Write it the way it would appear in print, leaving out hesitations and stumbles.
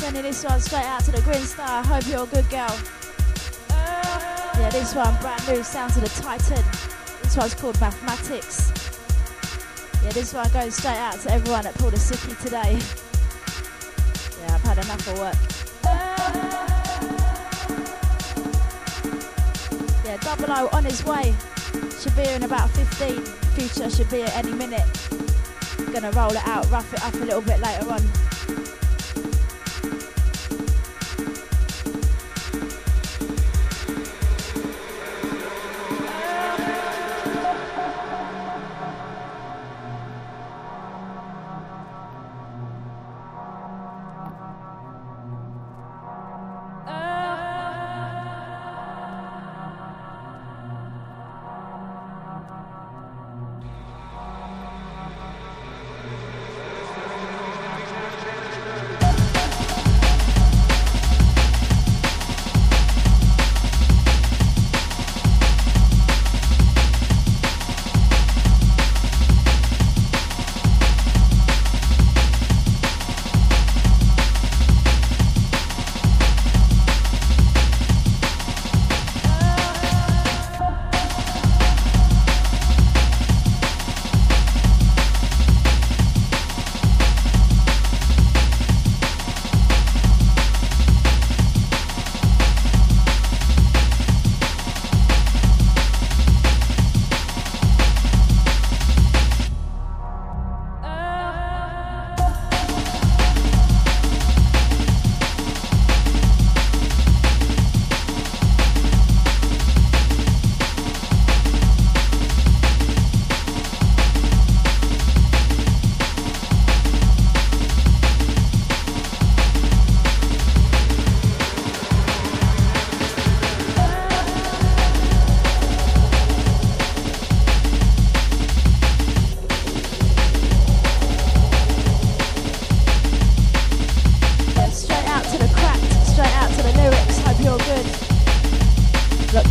Sending this one straight out to the Green Star. Hope you're a good girl. Yeah, this one brand new, Sounds of the Titan. This one's called Mathematics. Yeah, this one goes straight out to everyone that pulled a sickie today. Yeah, I've had enough of work. Yeah, Double O on his way. Should be here in about 15. Future should be at any minute. Gonna roll it out, rough it up a little bit later on.